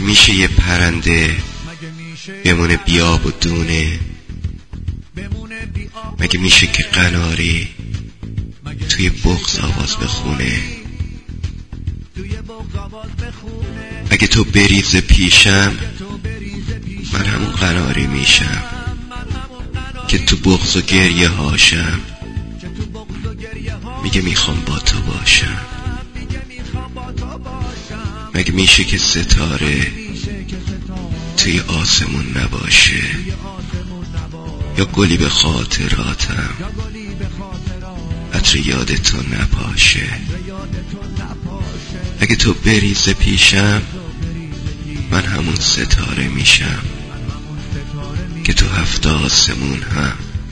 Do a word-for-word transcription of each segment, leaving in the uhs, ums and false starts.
میشه یه پرنده بمونه بیاب و دونه؟ مگه میشه که قناری توی بغض آواز بخونه؟ اگه تو بریز پیشم من همون قناری میشم که تو بغض و گریه هاشم میگه میخوام با تو باشم. مگه میشه که ستاره توی آسمون نباشه یا گلی به خاطراتم عطر یاد تو نپاشه؟ اگه تو بریز پیشم من همون ستاره میشم که تو هفت آسمون هم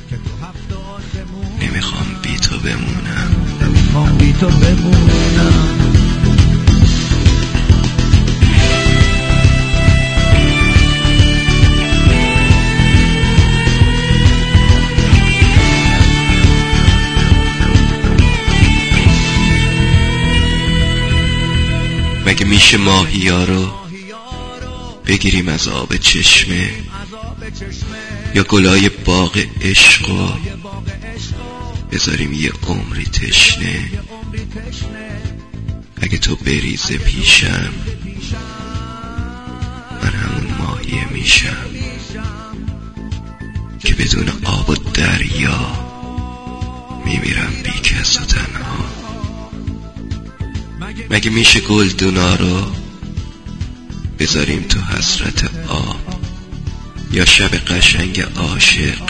نمیخوام بی تو بمونم. نمیخوام بی تو بمونم. مگه میشه ماهی ها رو بگیریم از آب چشمه یا گلای باغ عشق رو بذاریم یه عمری تشنه؟ اگه تو بریز پیشم من همون ماهی میشم که بدون آب و دریا میمیرم بی کس و تنها. مگه میشه گلدونا رو بذاریم تو حسرت آب یا شب قشنگ عاشق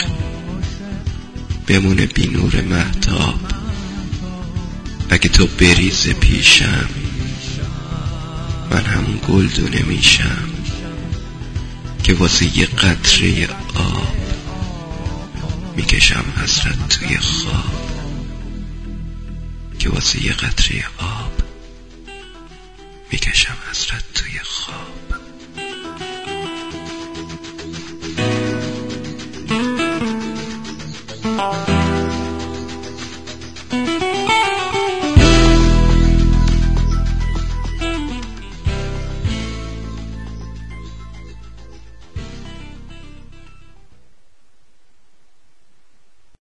بمونه بی نور مهتاب؟ اگه تو بریز پیشم من همون گلدونه میشم که واسه یه قطره آب میکشم حسرت توی خواب، که واسه یه قطره آب میکشم حسرت توی خواب.